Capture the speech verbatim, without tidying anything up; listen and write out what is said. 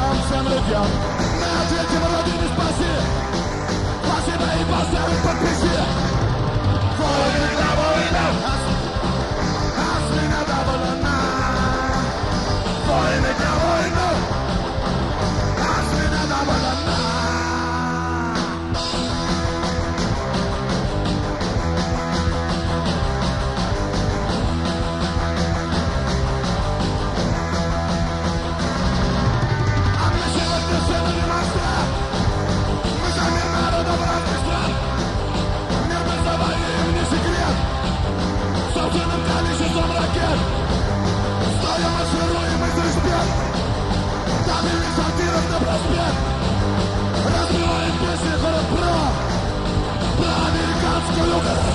нам всем людям. Мы ответим родине спаси. Спасибо и поставим подписи. Войны для воинов. Асмина довольна. Войны для воинов. Асмина довольна. Собственным количеством ракет стоя маршируем из избет. Давим сортиров на проспект. Разбиваем песни город про Про американскую